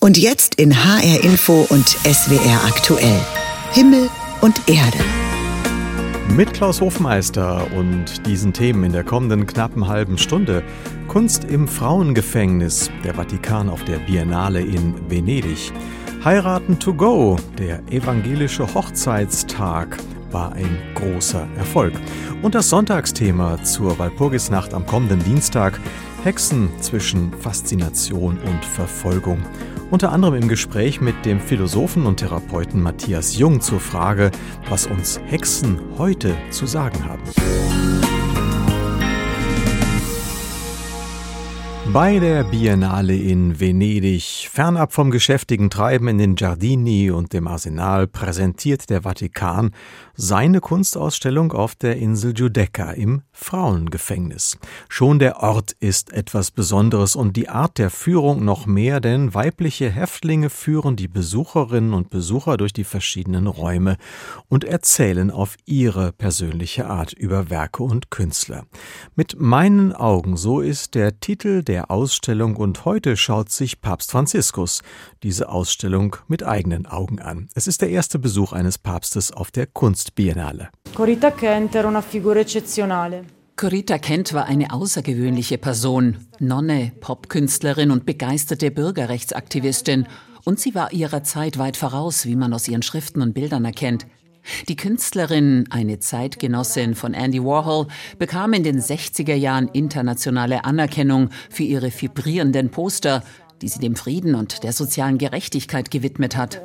Und jetzt in HR Info und SWR aktuell. Himmel und Erde. Mit Klaus Hofmeister und diesen Themen in der kommenden knappen halben Stunde. Kunst im Frauengefängnis, der Vatikan auf der Biennale in Venedig. Heiraten to go, der evangelische Hochzeitstag war ein großer Erfolg. Und das Sonntagsthema zur Walpurgisnacht am kommenden Dienstag: Hexen zwischen Faszination und Verfolgung. Unter anderem im Gespräch mit dem Philosophen und Therapeuten Matthias Jung zur Frage, was uns Hexen heute zu sagen haben. Bei der Biennale in Venedig, fernab vom geschäftigen Treiben in den Giardini und dem Arsenal, präsentiert der Vatikan seine Kunstausstellung auf der Insel Giudecca im Frauengefängnis. Schon der Ort ist etwas Besonderes und die Art der Führung noch mehr, denn weibliche Häftlinge führen die Besucherinnen und Besucher durch die verschiedenen Räume und erzählen auf ihre persönliche Art über Werke und Künstler. Mit meinen Augen, so ist der Titel der Ausstellung, und heute schaut sich Papst Franziskus diese Ausstellung mit eigenen Augen an. Es ist der erste Besuch eines Papstes auf der Kunstbiennale. Corita Kent era una figura eccezionale. Corita Kent war eine außergewöhnliche Person, Nonne, Popkünstlerin und begeisterte Bürgerrechtsaktivistin. Und sie war ihrer Zeit weit voraus, wie man aus ihren Schriften und Bildern erkennt. Die Künstlerin, eine Zeitgenossin von Andy Warhol, bekam in den 60er Jahren internationale Anerkennung für ihre vibrierenden Poster, die sie dem Frieden und der sozialen Gerechtigkeit gewidmet hat.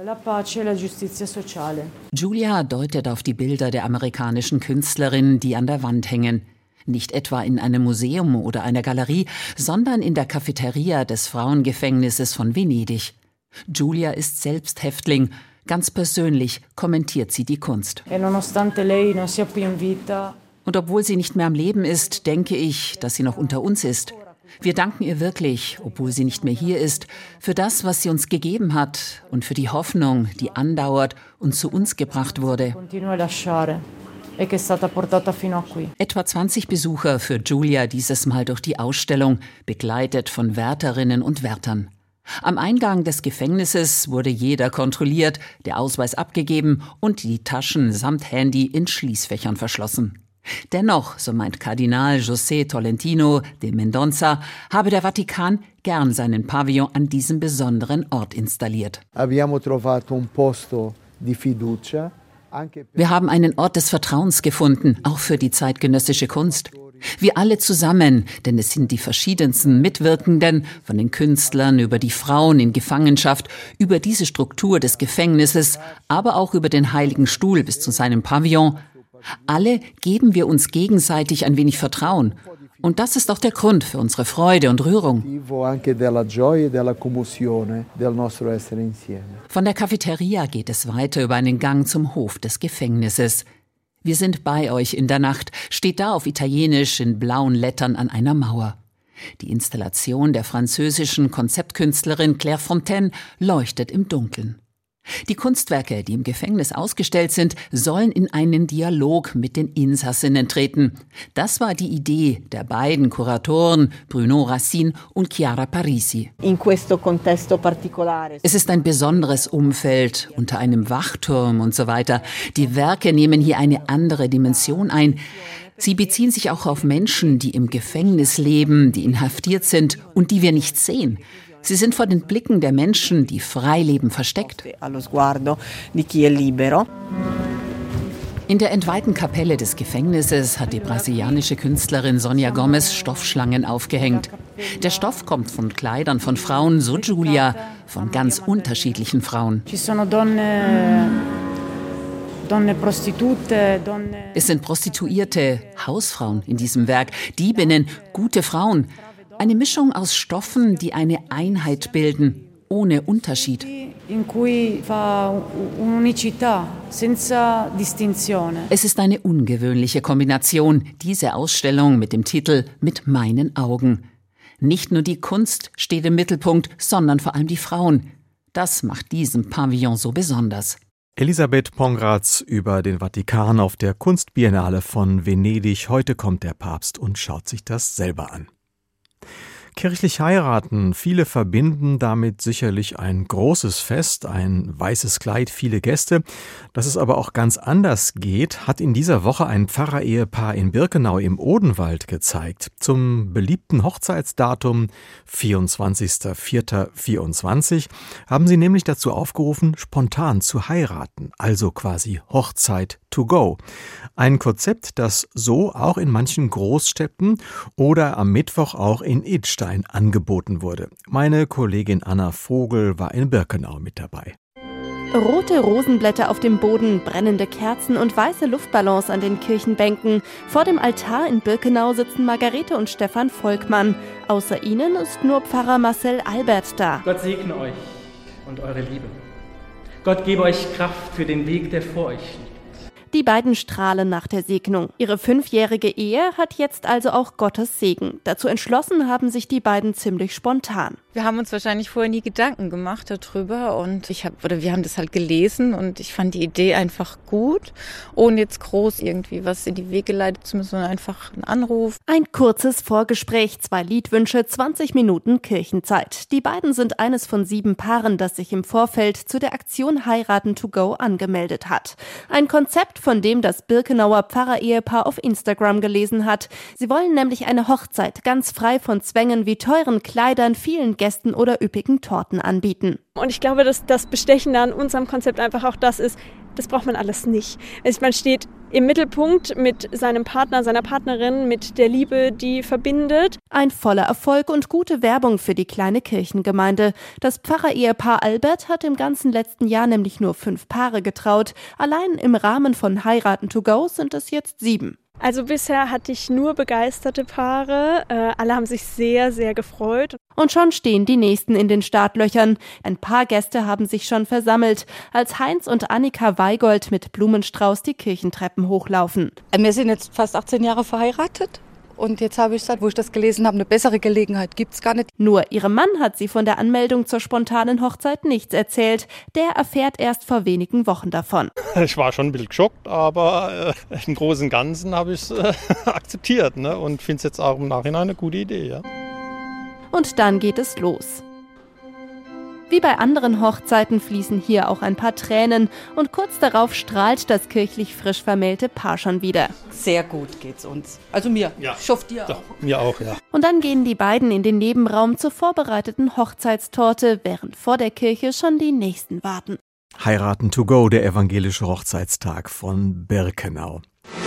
Julia deutet auf die Bilder der amerikanischen Künstlerin, die an der Wand hängen. Nicht etwa in einem Museum oder einer Galerie, sondern in der Cafeteria des Frauengefängnisses von Venedig. Julia ist selbst Häftling. Ganz persönlich kommentiert sie die Kunst. Und obwohl sie nicht mehr am Leben ist, denke ich, dass sie noch unter uns ist. Wir danken ihr wirklich, obwohl sie nicht mehr hier ist, für das, was sie uns gegeben hat und für die Hoffnung, die andauert und zu uns gebracht wurde. Etwa 20 Besucher für Julia dieses Mal durch die Ausstellung, begleitet von Wärterinnen und Wärtern. Am Eingang des Gefängnisses wurde jeder kontrolliert, der Ausweis abgegeben und die Taschen samt Handy in Schließfächern verschlossen. Dennoch, so meint Kardinal José Tolentino de Mendoza, habe der Vatikan gern seinen Pavillon an diesem besonderen Ort installiert. Wir haben einen Ort des Vertrauens gefunden, auch für die zeitgenössische Kunst. Wir alle zusammen, denn es sind die verschiedensten Mitwirkenden, von den Künstlern über die Frauen in Gefangenschaft, über diese Struktur des Gefängnisses, aber auch über den Heiligen Stuhl bis zu seinem Pavillon. Alle geben wir uns gegenseitig ein wenig Vertrauen. Und das ist auch der Grund für unsere Freude und Rührung. Von der Cafeteria geht es weiter über einen Gang zum Hof des Gefängnisses. Wir sind bei euch in der Nacht, steht da auf Italienisch in blauen Lettern an einer Mauer. Die Installation der französischen Konzeptkünstlerin Claire Fontaine leuchtet im Dunkeln. Die Kunstwerke, die im Gefängnis ausgestellt sind, sollen in einen Dialog mit den Insassinnen treten. Das war die Idee der beiden Kuratoren Bruno Racine und Chiara Parisi. Es ist ein besonderes Umfeld, unter einem Wachturm und so weiter. Die Werke nehmen hier eine andere Dimension ein. Sie beziehen sich auch auf Menschen, die im Gefängnis leben, die inhaftiert sind und die wir nicht sehen. Sie sind vor den Blicken der Menschen, die frei leben, versteckt. In der entweihten Kapelle des Gefängnisses hat die brasilianische Künstlerin Sonia Gomes Stoffschlangen aufgehängt. Der Stoff kommt von Kleidern von Frauen, so Julia, von ganz unterschiedlichen Frauen. Es sind Prostituierte, Hausfrauen in diesem Werk, Diebinnen, gute Frauen. Eine Mischung aus Stoffen, die eine Einheit bilden, ohne Unterschied. Es ist eine ungewöhnliche Kombination, diese Ausstellung mit dem Titel »Mit meinen Augen«. Nicht nur die Kunst steht im Mittelpunkt, sondern vor allem die Frauen. Das macht diesen Pavillon so besonders. Elisabeth Pongratz über den Vatikan auf der Kunstbiennale von Venedig. Heute kommt der Papst und schaut sich das selber an. Kirchlich heiraten, viele verbinden damit sicherlich ein großes Fest, ein weißes Kleid, viele Gäste. Dass es aber auch ganz anders geht, hat in dieser Woche ein Pfarrerehepaar in Birkenau im Odenwald gezeigt. Zum beliebten Hochzeitsdatum 24.04.24 haben sie nämlich dazu aufgerufen, spontan zu heiraten, also quasi Hochzeit to go. Ein Konzept, das so auch in manchen Großstädten oder am Mittwoch auch in Idstein angeboten wurde. Meine Kollegin Anna Vogel war in Birkenau mit dabei. Rote Rosenblätter auf dem Boden, brennende Kerzen und weiße Luftballons an den Kirchenbänken. Vor dem Altar in Birkenau sitzen Margarete und Stefan Volkmann. Außer ihnen ist nur Pfarrer Marcel Albert da. Gott segne euch und eure Liebe. Gott gebe euch Kraft für den Weg, der vor euch liegt. Die beiden strahlen nach der Segnung. Ihre 5-jährige Ehe hat jetzt also auch Gottes Segen. Dazu entschlossen haben sich die beiden ziemlich spontan. Wir haben uns wahrscheinlich vorher nie Gedanken gemacht darüber und wir haben das halt gelesen und ich fand die Idee einfach gut, ohne jetzt groß irgendwie was in die Wege leiten zu müssen, sondern einfach einen Anruf. Ein kurzes Vorgespräch, 2 Liedwünsche, 20 Minuten Kirchenzeit. Die beiden sind eines von 7 Paaren, das sich im Vorfeld zu der Aktion Heiraten to go angemeldet hat. Ein Konzept, von dem das Birkenauer Pfarrerehepaar auf Instagram gelesen hat. Sie wollen nämlich eine Hochzeit ganz frei von Zwängen wie teuren Kleidern, vielen Gästen oder üppigen Torten anbieten. Und ich glaube, dass das Bestechende an unserem Konzept einfach auch das ist, das braucht man alles nicht. Man steht im Mittelpunkt mit seinem Partner, seiner Partnerin, mit der Liebe, die verbindet. Ein voller Erfolg und gute Werbung für die kleine Kirchengemeinde. Das Pfarrerehepaar Albert hat im ganzen letzten Jahr nämlich nur 5 Paare getraut. Allein im Rahmen von Heiraten to go sind es jetzt 7. Also bisher hatte ich nur begeisterte Paare. Alle haben sich sehr, sehr gefreut. Und schon stehen die Nächsten in den Startlöchern. Ein paar Gäste haben sich schon versammelt, als Heinz und Annika Weigold mit Blumenstrauß die Kirchentreppen hochlaufen. Wir sind jetzt fast 18 Jahre verheiratet. Und jetzt habe ich gesagt, wo ich das gelesen habe, eine bessere Gelegenheit gibt's gar nicht. Nur ihrem Mann hat sie von der Anmeldung zur spontanen Hochzeit nichts erzählt. Der erfährt erst vor wenigen Wochen davon. Ich war schon ein bisschen geschockt, aber im Großen und Ganzen habe ich es akzeptiert, ne? Und finde es jetzt auch im Nachhinein eine gute Idee. Ja. Und dann geht es los. Wie bei anderen Hochzeiten fließen hier auch ein paar Tränen und kurz darauf strahlt das kirchlich frisch vermählte Paar schon wieder. Sehr gut geht's uns. Also mir. Ja. Ich hoffe dir auch. Mir auch, ja. Und dann gehen die beiden in den Nebenraum zur vorbereiteten Hochzeitstorte, während vor der Kirche schon die Nächsten warten. Heiraten to go, der evangelische Hochzeitstag von Birkenau.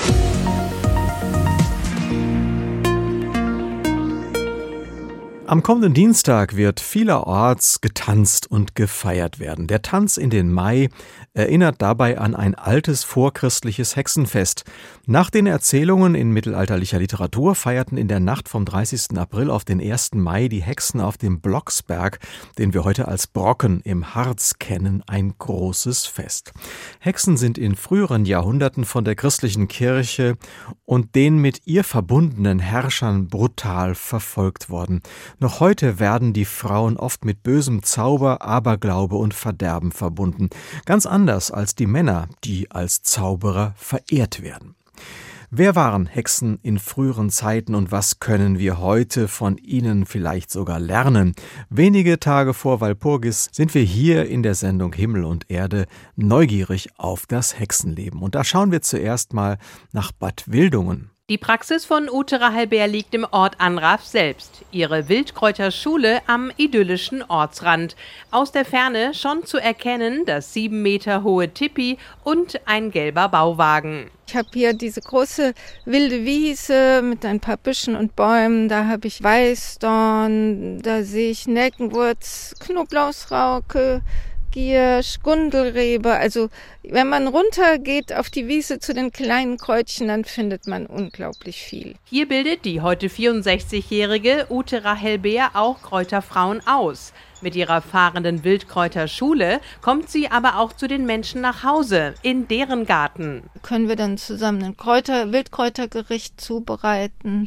Am kommenden Dienstag wird vielerorts getanzt und gefeiert werden. Der Tanz in den Mai erinnert dabei an ein altes vorchristliches Hexenfest. Nach den Erzählungen in mittelalterlicher Literatur feierten in der Nacht vom 30. April auf den 1. Mai die Hexen auf dem Blocksberg, den wir heute als Brocken im Harz kennen, ein großes Fest. Hexen sind in früheren Jahrhunderten von der christlichen Kirche und den mit ihr verbundenen Herrschern brutal verfolgt worden. Noch heute werden die Frauen oft mit bösem Zauber, Aberglaube und Verderben verbunden. Ganz anders als die Männer, die als Zauberer verehrt werden. Wer waren Hexen in früheren Zeiten und was können wir heute von ihnen vielleicht sogar lernen? Wenige Tage vor Walpurgis sind wir hier in der Sendung Himmel und Erde neugierig auf das Hexenleben. Und da schauen wir zuerst mal nach Bad Wildungen. Die Praxis von Ute Rahelbeer liegt im Ort Anrath selbst. Ihre Wildkräuterschule am idyllischen Ortsrand. Aus der Ferne schon zu erkennen das 7 Meter hohe Tipi und ein gelber Bauwagen. Ich habe hier diese große wilde Wiese mit ein paar Büschen und Bäumen. Da habe ich Weißdorn, da sehe ich Nelkenwurz, Knoblauchsrauke, Giersch, Gundelrebe. Also wenn man runtergeht auf die Wiese zu den kleinen Kräutchen, dann findet man unglaublich viel. Hier bildet die heute 64-jährige Ute Rahelbeer auch Kräuterfrauen aus. Mit ihrer fahrenden Wildkräuterschule kommt sie aber auch zu den Menschen nach Hause, in deren Garten. Können wir dann zusammen ein Wildkräutergericht zubereiten.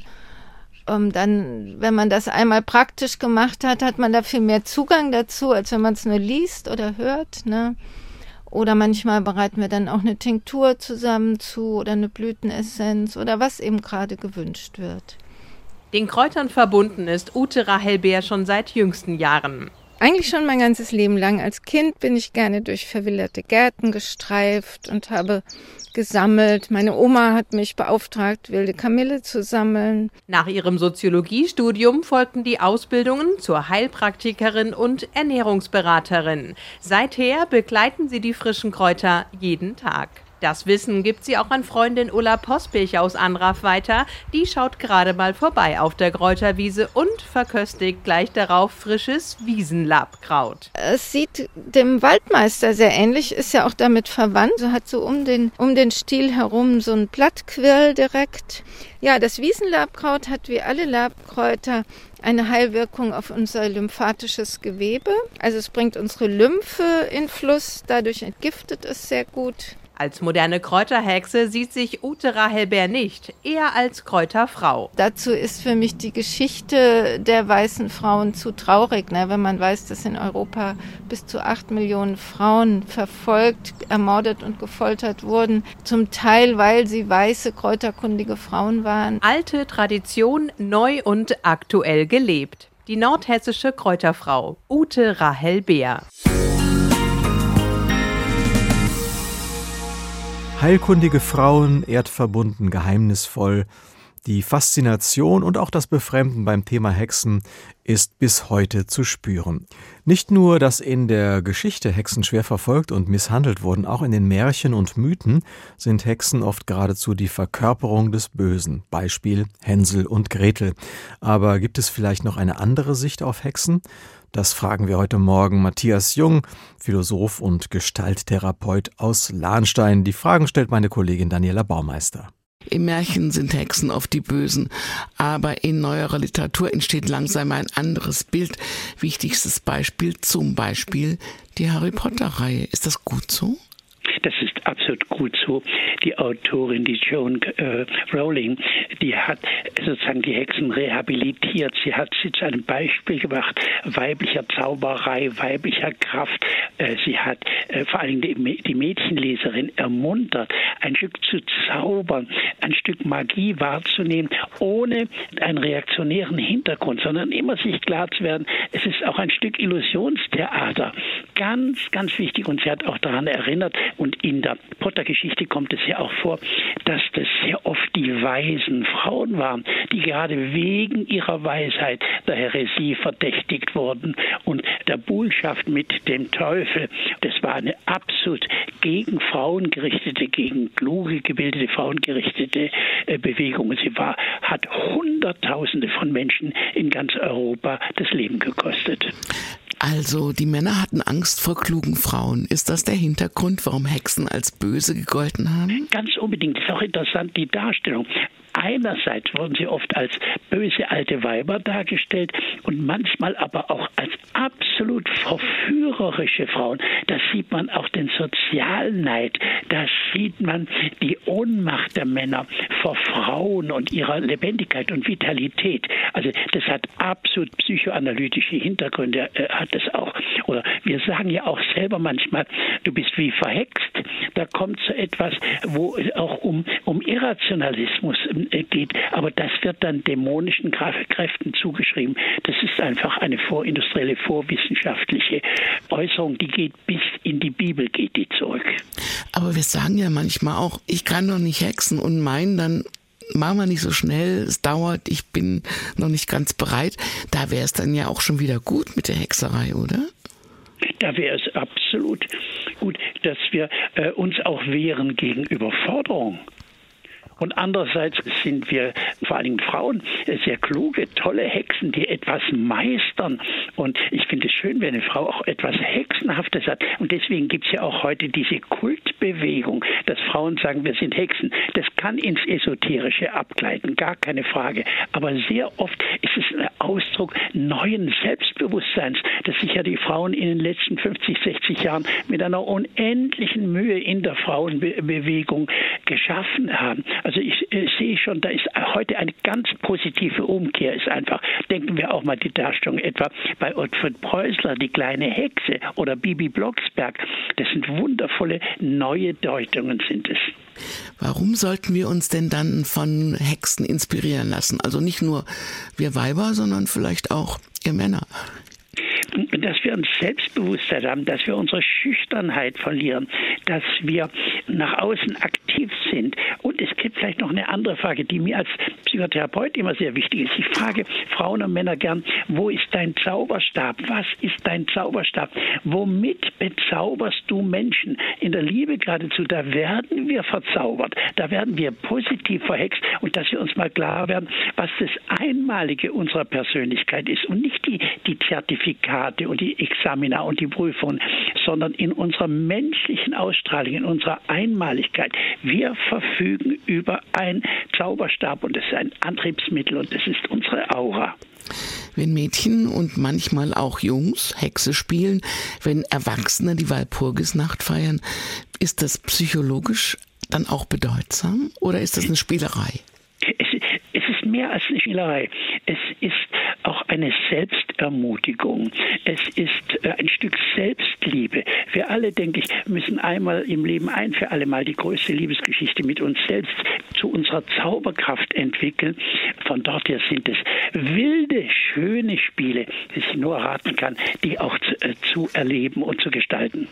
Dann, wenn man das einmal praktisch gemacht hat, hat man da viel mehr Zugang dazu, als wenn man es nur liest oder hört, ne? Oder manchmal bereiten wir dann auch eine Tinktur zusammen zu oder eine Blütenessenz oder was eben gerade gewünscht wird. Den Kräutern verbunden ist Ute Rahel Beer schon seit jüngsten Jahren. Eigentlich schon mein ganzes Leben lang. Als Kind bin ich gerne durch verwilderte Gärten gestreift und habe gesammelt. Meine Oma hat mich beauftragt, wilde Kamille zu sammeln. Nach ihrem Soziologiestudium folgten die Ausbildungen zur Heilpraktikerin und Ernährungsberaterin. Seither begleiten sie die frischen Kräuter jeden Tag. Das Wissen gibt sie auch an Freundin Ulla Pospich aus Anrath weiter. Die schaut gerade mal vorbei auf der Kräuterwiese und verköstigt gleich darauf frisches Wiesenlabkraut. Es sieht dem Waldmeister sehr ähnlich, ist ja auch damit verwandt. So hat so um den Stiel herum so ein Blattquirl direkt. Ja, das Wiesenlabkraut hat wie alle Labkräuter eine Heilwirkung auf unser lymphatisches Gewebe. Also es bringt unsere Lymphe in Fluss, dadurch entgiftet es sehr gut. Als moderne Kräuterhexe sieht sich Ute Rahel Beer nicht, eher als Kräuterfrau. Dazu ist für mich die Geschichte der weißen Frauen zu traurig, wenn man weiß, dass in Europa bis zu 8 Millionen Frauen verfolgt, ermordet und gefoltert wurden, zum Teil, weil sie weiße, kräuterkundige Frauen waren. Alte Tradition, neu und aktuell gelebt. Die nordhessische Kräuterfrau Ute Rahel Beer. Heilkundige Frauen, erdverbunden, geheimnisvoll. Die Faszination und auch das Befremden beim Thema Hexen ist bis heute zu spüren. Nicht nur, dass in der Geschichte Hexen schwer verfolgt und misshandelt wurden, auch in den Märchen und Mythen sind Hexen oft geradezu die Verkörperung des Bösen. Beispiel Hänsel und Gretel. Aber gibt es vielleicht noch eine andere Sicht auf Hexen? Das fragen wir heute Morgen Matthias Jung, Philosoph und Gestalttherapeut aus Lahnstein. Die Fragen stellt meine Kollegin Daniela Baumeister. Im Märchen sind Hexen oft die Bösen, aber in neuerer Literatur entsteht langsam ein anderes Bild. Wichtigstes Beispiel zum Beispiel die Harry-Potter-Reihe. Ist das gut so? Das ist absolut gut so. Die Autorin, die Joan Rowling, die hat sozusagen die Hexen rehabilitiert. Sie hat sie zu einem Beispiel gemacht, weiblicher Zauberei, weiblicher Kraft. Sie hat vor allem die Mädchenleserin ermuntert, ein Stück zu zaubern, ein Stück Magie wahrzunehmen, ohne einen reaktionären Hintergrund, sondern immer sich klar zu werden, es ist auch ein Stück Illusionstheater. Ganz, ganz wichtig. Und sie hat auch daran erinnert, und in der Potter-Geschichte kommt es ja auch vor, dass das sehr oft die weisen Frauen waren, die gerade wegen ihrer Weisheit der Häresie verdächtigt wurden und der Buhlschaft mit dem Teufel. Das war eine absolut gegen Frauen gerichtete, gegen kluge, gebildete Frauen gerichtete Bewegung. Sie hat Hunderttausende von Menschen in ganz Europa das Leben gekostet. Also, die Männer hatten Angst vor klugen Frauen. Ist das der Hintergrund, warum Hexen als böse gegolten haben? Ganz unbedingt. Das ist auch interessant, die Darstellung. Einerseits wurden sie oft als böse alte Weiber dargestellt und manchmal aber auch als absolut verführerische Frauen. Da sieht man auch den Sozialneid, da sieht man die Ohnmacht der Männer vor Frauen und ihrer Lebendigkeit und Vitalität. Also das hat absolut psychoanalytische Hintergründe, hat es auch. Oder wir sagen ja auch selber manchmal, du bist wie verhext. Da kommt so etwas, wo es auch um Irrationalismus geht, aber das wird dann dämonischen Kräften zugeschrieben. Das ist einfach eine vorindustrielle, vorwissenschaftliche Äußerung, die geht bis in die Bibel, geht die zurück. Aber wir sagen ja manchmal auch, ich kann doch nicht hexen und meinen dann, machen wir nicht so schnell, es dauert, ich bin noch nicht ganz bereit. Da wäre es dann ja auch schon wieder gut mit der Hexerei, oder? Da wäre es absolut gut, dass wir uns auch wehren gegen Überforderung. Und andererseits sind wir, vor allen Dingen Frauen, sehr kluge, tolle Hexen, die etwas meistern. Und ich finde es schön, wenn eine Frau auch etwas Hexenhaftes hat. Und deswegen gibt es ja auch heute diese Kultbewegung, dass Frauen sagen, wir sind Hexen. Das kann ins Esoterische abgleiten, gar keine Frage. Aber sehr oft ist es ein Ausdruck neuen Selbstbewusstseins, das sich ja die Frauen in den letzten 50, 60 Jahren mit einer unendlichen Mühe in der Frauenbewegung geschaffen haben. Also ich sehe schon, da ist heute eine ganz positive Umkehr. Ist einfach, denken wir auch mal die Darstellung etwa bei Ottfried Preußler, die kleine Hexe oder Bibi Blocksberg. Das sind wundervolle neue Deutungen, sind es. Warum sollten wir uns denn dann von Hexen inspirieren lassen? Also nicht nur wir Weiber, sondern vielleicht auch ihr Männer. Dass wir uns Selbstbewusstsein haben, dass wir unsere Schüchternheit verlieren, dass wir nach außen aktiv sind. Und es gibt vielleicht noch eine andere Frage, die mir als Psychotherapeut immer sehr wichtig ist. Ich frage Frauen und Männer gern, wo ist dein Zauberstab? Was ist dein Zauberstab? Womit bezauberst du Menschen? In der Liebe geradezu, da werden wir verzaubert, da werden wir positiv verhext und dass wir uns mal klar werden, was das Einmalige unserer Persönlichkeit ist und nicht die Zertifikate und die Examina und die Prüfungen, sondern in unserer menschlichen Ausstrahlung, in unserer Einmaligkeit. Wir verfügen über einen Zauberstab und das ist ein Antriebsmittel und das ist unsere Aura. Wenn Mädchen und manchmal auch Jungs Hexe spielen, wenn Erwachsene die Walpurgisnacht feiern, ist das psychologisch dann auch bedeutsam oder ist das eine Spielerei? Es ist mehr als eine Spielerei. Es ist auch eine Selbstermutigung. Es ist ein Stück Selbstliebe. Wir alle, denke ich, müssen einmal im Leben ein für alle Mal die größte Liebesgeschichte mit uns selbst zu unserer Zauberkraft entwickeln. Von dort her sind es wilde, schöne Spiele, die ich nur raten kann, die auch zu erleben und zu gestalten.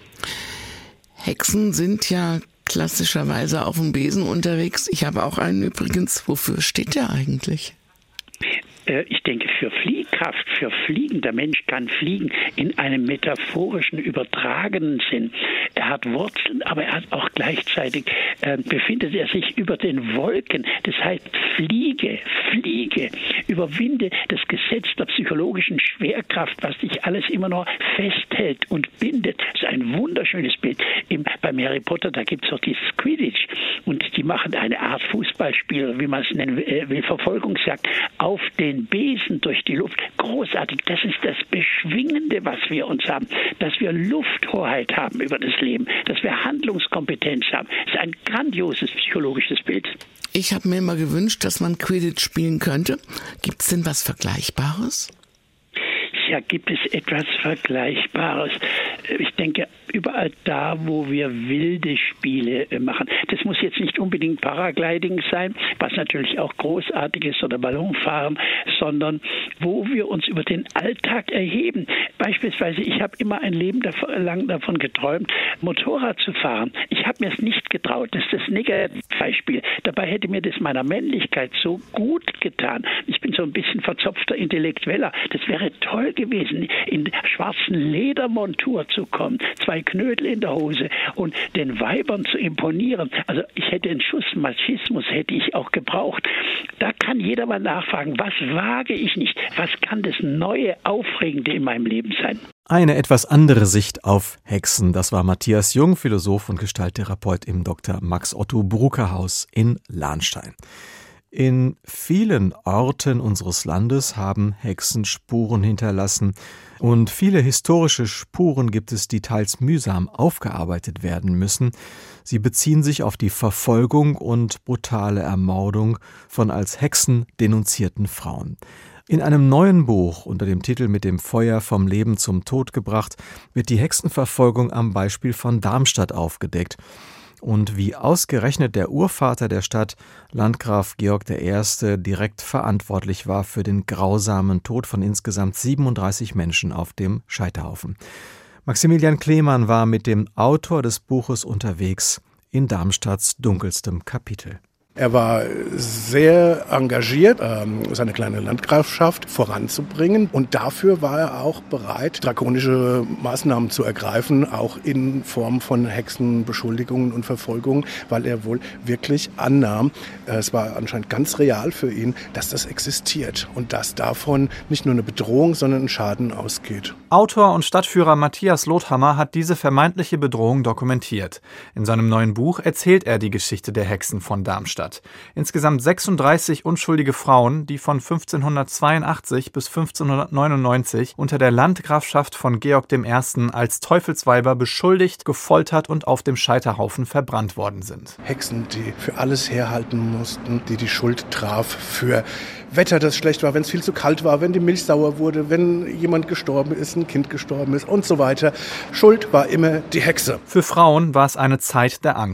Hexen sind ja klassischerweise auf dem Besen unterwegs. Ich habe auch einen übrigens. Wofür steht der eigentlich? Ich denke, für Fliehkraft, für Fliegen. Der Mensch kann fliegen in einem metaphorischen, übertragenen Sinn. Er hat Wurzeln, aber er hat auch gleichzeitig, befindet er sich über den Wolken. Das heißt, fliege, überwinde das Gesetz der psychologischen Schwerkraft, was dich alles immer noch festhält und bindet. Das ist ein wunderschönes Bild. Beim Harry Potter, da gibt es auch dieses Quidditch und die machen eine Art Fußballspiel, wie man es nennen will, Verfolgungsjagd auf den Besen durch die Luft. Großartig. Das ist das Beschwingende, was wir uns haben. Dass wir Lufthoheit haben über das Leben. Dass wir Handlungskompetenz haben. Das ist ein grandioses psychologisches Bild. Ich habe mir immer gewünscht, dass man Quidditch spielen könnte. Gibt es denn was Vergleichbares? Ja, gibt es etwas Vergleichbares? Ich denke, überall da, wo wir wilde Spiele machen. Das muss jetzt nicht unbedingt Paragliding sein, was natürlich auch großartig ist, oder Ballonfahren, sondern wo wir uns über den Alltag erheben. Beispielsweise, ich habe immer ein Leben lang davon geträumt, Motorrad zu fahren. Ich habe mir es nicht getraut. Das ist das Negativbeispiel. Dabei hätte mir das meiner Männlichkeit so gut getan. Ich bin so ein bisschen verzopfter Intellektueller. Das wäre toll gewesen, in der schwarzen Ledermontur zu kommen, 2 Knödel in der Hose und den Weibern zu imponieren. Also ich hätte einen Schuss Machismus, hätte ich auch gebraucht. Da kann jeder mal nachfragen, was wage ich nicht? Was kann das neue, Aufregende in meinem Leben sein? Eine etwas andere Sicht auf Hexen, das war Matthias Jung, Philosoph und Gestalttherapeut im Dr. Max Otto Brucker Haus in Lahnstein. In vielen Orten unseres Landes haben Hexen Spuren hinterlassen und viele historische Spuren gibt es, die teils mühsam aufgearbeitet werden müssen. Sie beziehen sich auf die Verfolgung und brutale Ermordung von als Hexen denunzierten Frauen. In einem neuen Buch unter dem Titel »Mit dem Feuer vom Leben zum Tod gebracht« wird die Hexenverfolgung am Beispiel von Darmstadt aufgedeckt. Und wie ausgerechnet der Urvater der Stadt, Landgraf Georg I., direkt verantwortlich war für den grausamen Tod von insgesamt 37 Menschen auf dem Scheiterhaufen. Maximilian Klemann war mit dem Autor des Buches unterwegs in Darmstadts dunkelstem Kapitel. Er war sehr engagiert, seine kleine Landgrafschaft voranzubringen und dafür war er auch bereit, drakonische Maßnahmen zu ergreifen, auch in Form von Hexenbeschuldigungen und Verfolgungen, weil er wohl wirklich annahm, es war anscheinend ganz real für ihn, dass das existiert und dass davon nicht nur eine Bedrohung, sondern ein Schaden ausgeht. Autor und Stadtführer Matthias Lothammer hat diese vermeintliche Bedrohung dokumentiert. In seinem neuen Buch erzählt er die Geschichte der Hexen von Darmstadt. Insgesamt 36 unschuldige Frauen, die von 1582 bis 1599 unter der Landgrafschaft von Georg I. als Teufelsweiber beschuldigt, gefoltert und auf dem Scheiterhaufen verbrannt worden sind. Hexen, die für alles herhalten mussten, die Schuld traf für Wetter, das schlecht war, wenn es viel zu kalt war, wenn die Milch sauer wurde, wenn jemand gestorben ist, ein Kind gestorben ist und so weiter. Schuld war immer die Hexe. Für Frauen war es eine Zeit der Angst.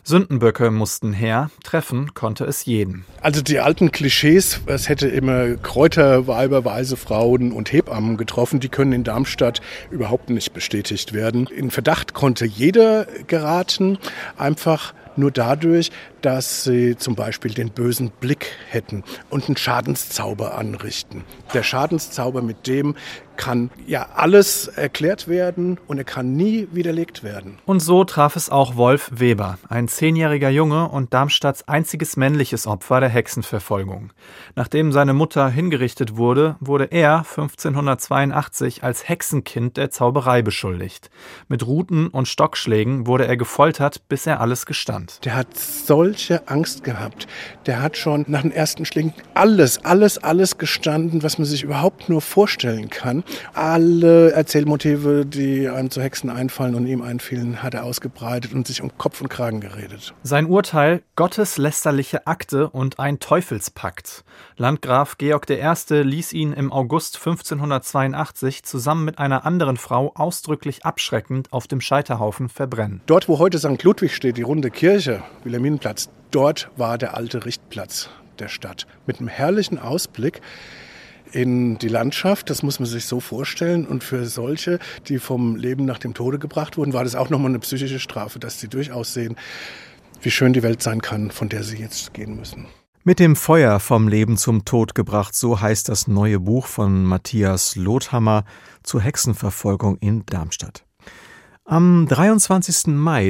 Sündenböcke mussten her, treffen konnte es jeden. Also die alten Klischees, es hätte immer Kräuterweiber, weise Frauen und Hebammen getroffen, die können in Darmstadt überhaupt nicht bestätigt werden. In Verdacht konnte jeder geraten, einfach nur dadurch, dass sie zum Beispiel den bösen Blick hätten und einen Schadenszauber anrichten. Der Schadenszauber, mit dem kann ja alles erklärt werden und er kann nie widerlegt werden. Und so traf es auch Wolf Weber, ein 10-jähriger Junge und Darmstadts einziges männliches Opfer der Hexenverfolgung. Nachdem seine Mutter hingerichtet wurde, wurde er 1582 als Hexenkind der Zauberei beschuldigt. Mit Ruten und Stockschlägen wurde er gefoltert, bis er alles gestand. Der hat solche Angst gehabt. Der hat schon nach den ersten Schlägen alles gestanden, was man sich überhaupt nur vorstellen kann. Alle Erzählmotive, die einem zu Hexen einfallen und ihm einfielen, hat er ausgebreitet und sich um Kopf und Kragen geredet. Sein Urteil: gotteslästerliche Akte und ein Teufelspakt. Landgraf Georg I. ließ ihn im August 1582 zusammen mit einer anderen Frau ausdrücklich abschreckend auf dem Scheiterhaufen verbrennen. Dort, wo heute St. Ludwig steht, die runde Kirche, Wilhelminenplatz, dort war der alte Richtplatz der Stadt. Mit einem herrlichen Ausblick in die Landschaft, das muss man sich so vorstellen. Und für solche, die vom Leben nach dem Tode gebracht wurden, war das auch nochmal eine psychische Strafe, dass sie durchaus sehen, wie schön die Welt sein kann, von der sie jetzt gehen müssen. Mit dem Feuer vom Leben zum Tod gebracht, so heißt das neue Buch von Matthias Lothammer zur Hexenverfolgung in Darmstadt. Am 23. Mai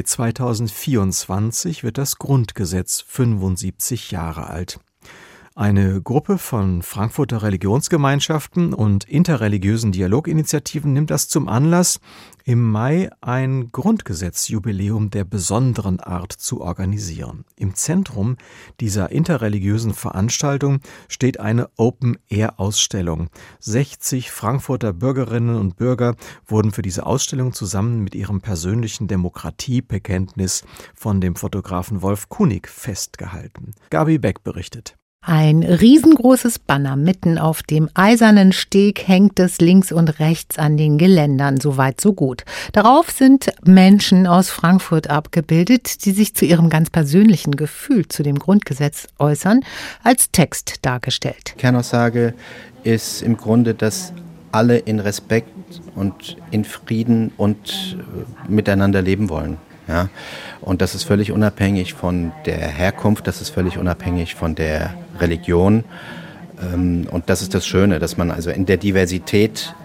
2024 wird das Grundgesetz 75 Jahre alt. Eine Gruppe von Frankfurter Religionsgemeinschaften und interreligiösen Dialoginitiativen nimmt das zum Anlass, im Mai ein Grundgesetzjubiläum der besonderen Art zu organisieren. Im Zentrum dieser interreligiösen Veranstaltung steht eine Open-Air-Ausstellung. 60 Frankfurter Bürgerinnen und Bürger wurden für diese Ausstellung zusammen mit ihrem persönlichen Demokratiebekenntnis von dem Fotografen Wolf Kunig festgehalten. Gabi Beck berichtet. Ein riesengroßes Banner mitten auf dem eisernen Steg hängt es links und rechts an den Geländern, soweit so gut. Darauf sind Menschen aus Frankfurt abgebildet, die sich zu ihrem ganz persönlichen Gefühl zu dem Grundgesetz äußern, als Text dargestellt. Kernaussage ist im Grunde, dass alle in Respekt und in Frieden und miteinander leben wollen. Ja, und das ist völlig unabhängig von der Herkunft, das ist völlig unabhängig von der Religion. Und das ist das Schöne, dass man also in der Diversität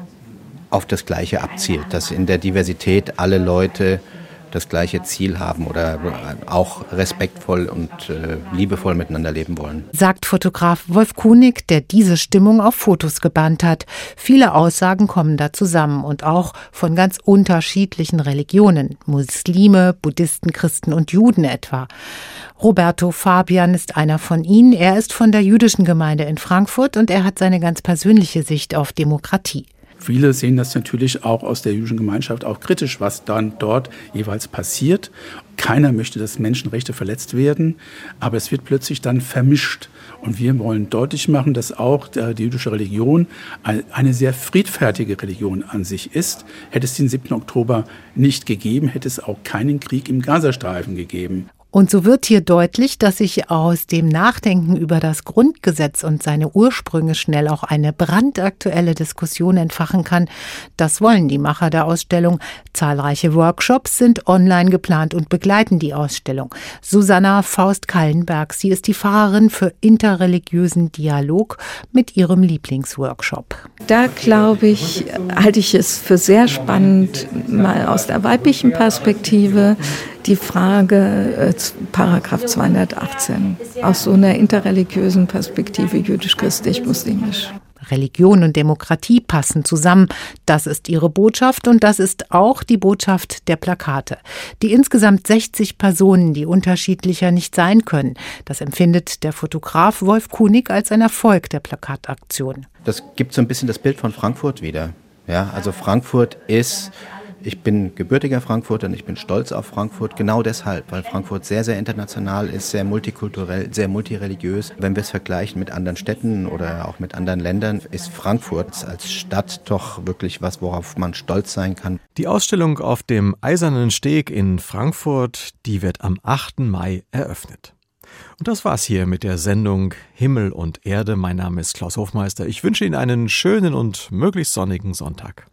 auf das Gleiche abzielt, dass in der Diversität alle Leute das gleiche Ziel haben oder auch respektvoll und liebevoll miteinander leben wollen. Sagt Fotograf Wolf Kunig, der diese Stimmung auf Fotos gebannt hat. Viele Aussagen kommen da zusammen und auch von ganz unterschiedlichen Religionen. Muslime, Buddhisten, Christen und Juden etwa. Roberto Fabian ist einer von ihnen. Er ist von der jüdischen Gemeinde in Frankfurt und er hat seine ganz persönliche Sicht auf Demokratie. Viele sehen das natürlich auch aus der jüdischen Gemeinschaft auch kritisch, was dann dort jeweils passiert. Keiner möchte, dass Menschenrechte verletzt werden, aber es wird plötzlich dann vermischt. Und wir wollen deutlich machen, dass auch die jüdische Religion eine sehr friedfertige Religion an sich ist. Hätte es den 7. Oktober nicht gegeben, hätte es auch keinen Krieg im Gazastreifen gegeben. Und so wird hier deutlich, dass sich aus dem Nachdenken über das Grundgesetz und seine Ursprünge schnell auch eine brandaktuelle Diskussion entfachen kann. Das wollen die Macher der Ausstellung. Zahlreiche Workshops sind online geplant und begleiten die Ausstellung. Susanna Faust-Kallenberg, sie ist die Pfarrerin für interreligiösen Dialog mit ihrem Lieblingsworkshop. Da glaube ich, halte ich es für sehr spannend, mal aus der weiblichen Perspektive die Frage Paragraph 218 aus so einer interreligiösen Perspektive, jüdisch-christlich-muslimisch. Religion und Demokratie passen zusammen. Das ist ihre Botschaft und das ist auch die Botschaft der Plakate. Die insgesamt 60 Personen, die unterschiedlicher nicht sein können. Das empfindet der Fotograf Wolf Kunig als ein Erfolg der Plakataktion. Das gibt so ein bisschen das Bild von Frankfurt wieder. Ja, also Frankfurt ist Ich bin gebürtiger Frankfurter und ich bin stolz auf Frankfurt, genau deshalb, weil Frankfurt sehr, sehr international ist, sehr multikulturell, sehr multireligiös. Wenn wir es vergleichen mit anderen Städten oder auch mit anderen Ländern, ist Frankfurt als Stadt doch wirklich was, worauf man stolz sein kann. Die Ausstellung auf dem Eisernen Steg in Frankfurt, die wird am 8. Mai eröffnet. Und das war's hier mit der Sendung Himmel und Erde. Mein Name ist Klaus Hofmeister. Ich wünsche Ihnen einen schönen und möglichst sonnigen Sonntag.